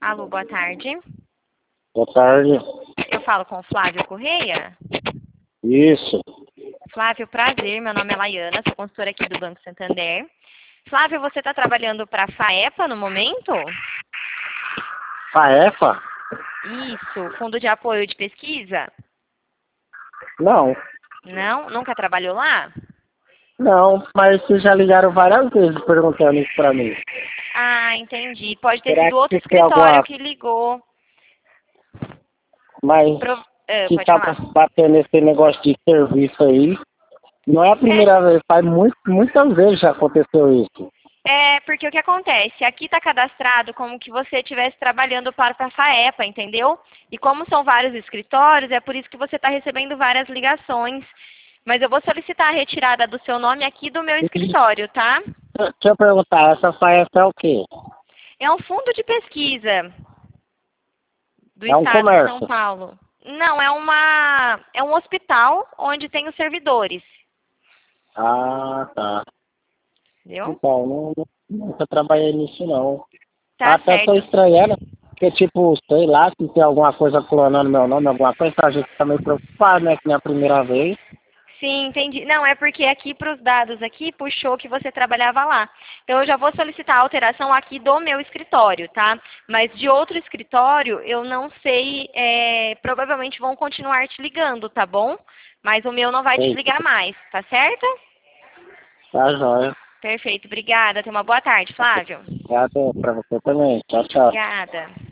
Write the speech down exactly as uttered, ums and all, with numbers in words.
Alô, boa tarde. Boa tarde. Eu falo com o Flávio Correia? Isso. Flávio, prazer. Meu nome é Laiana, sou consultora aqui do Banco Santander. Flávio, você está trabalhando para a FAEPA no momento? FAEPA? Isso, Fundo de Apoio de Pesquisa? Não. Não? Nunca trabalhou lá? Não, mas vocês já ligaram várias vezes perguntando isso pra mim. Ah, entendi. Pode ter Será sido outro que tem escritório alguma... que ligou. Mas Pro... ah, que pode tá falar. batendo esse negócio de serviço aí, não é a primeira vez, faz muito, muitas vezes já aconteceu isso. É, porque o que acontece? Aqui está cadastrado como que você estivesse trabalhando para a FAEPA, entendeu? E como são vários escritórios, é por isso que você está recebendo várias ligações. Mas eu vou solicitar a retirada do seu nome aqui do meu escritório, tá? Deixa eu perguntar, essa FAEPA é o quê? É um fundo de pesquisa do É um estado de São comércio. Paulo. Não, é uma é um hospital onde tem os servidores, Ah, tá. entendeu? Então, não, não- nunca trabalhei nisso não. Tá Até tô certo. estranhando, porque tipo, sei lá, se tem alguma coisa clonando meu nome, alguma coisa, a gente tá meio preocupado, né, que nem a primeira vez. Sim, entendi. Não, é porque aqui para os dados aqui puxou que você trabalhava lá. Então eu já vou solicitar a alteração aqui do meu escritório, tá? Mas de outro escritório eu não sei, é, provavelmente vão continuar te ligando, tá bom? Mas o meu não vai te Sei, ligar mais, tá certo? tá jóia. Perfeito, obrigada. Tenha uma boa tarde, Flávio. Obrigado pra você também. Tchau, tchau. Obrigada.